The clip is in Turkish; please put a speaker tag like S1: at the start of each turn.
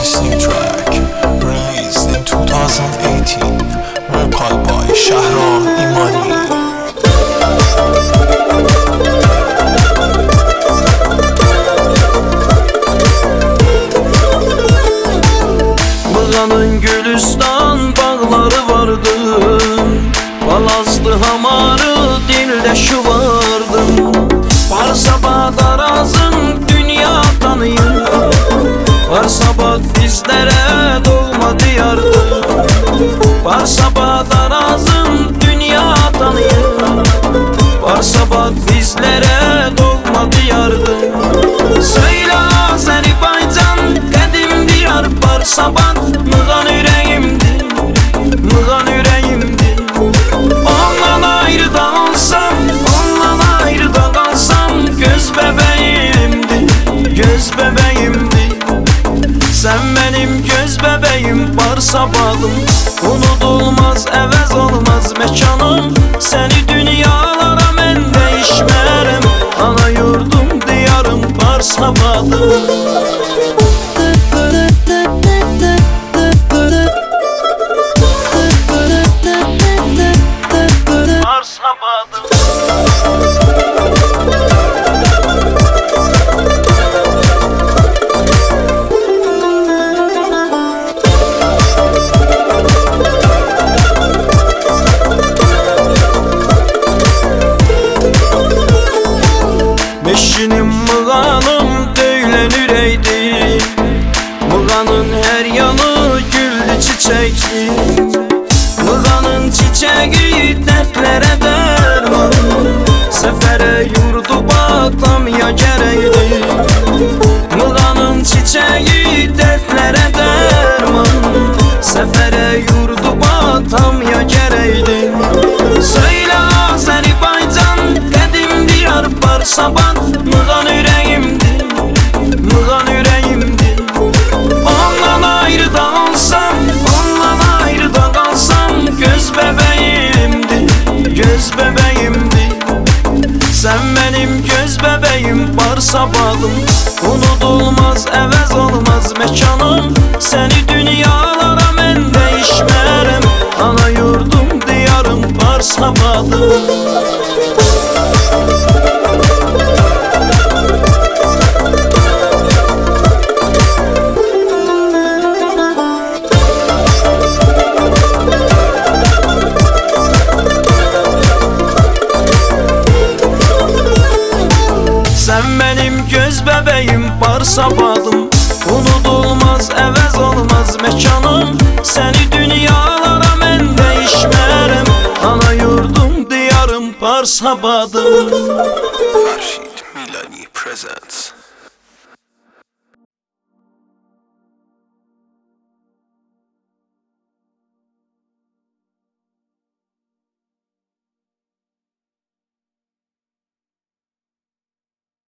S1: this new track, released in 2018, vocal by Shahram Imani.
S2: Mığanın Gülistan bağları vardı, balazdı hamarı dilde şu vardı. Varsa badarazın dünya tanıyır, varsa bad bizlere doğma diyardı. Varsa badarazın dünya tanıyır, varsa bad bizlere doğma diyardı. Söyle Azerbaycan kadim diyar, varsa bad Mığan yüreğimdir, Mığan yüreğimdir. Ondan ayrı da olsam, ondan ayrı da kalsam, göz bebeğimdir, göz bebeğimdir. Sen benim göz bebeğim, varsa badım unutulmaz, əvəz olmaz mekanım. Seni dünyalara mən değişmərəm, ana yurdum diyarım, varsa badım. Beşinim Mığanım döylen üreydi, Mığanın her yanı güllü çiçekli. Mığanın çiçeği dertlere derman, sefere yurdu batmaya gereydi. Mığanın çiçeği dertlere derman, sefere yurdu batmaya gereydi. Söyle Azerbaycan kadim diyar, varsa bad Mığan yüreğimdir, Mığan yüreğimdir. Ondan ayrı da olsam, ondan ayrı da kalsam, göz bebeğimdir, göz bebeğimdir. Sen benim göz bebeğim, varsa badım unutulmaz, əvəz olmaz mekanım. Seni dünyalara mən değişmərəm, ana yurdum diyarım, varsa badım. Sen benim göz bebeğim, varsa badım unutulmaz, əvəz olmaz mekanım. Seni dünyalara mən değişmərəm, ana yurdum diyarım, varsa badım.
S1: Farshid Milani presents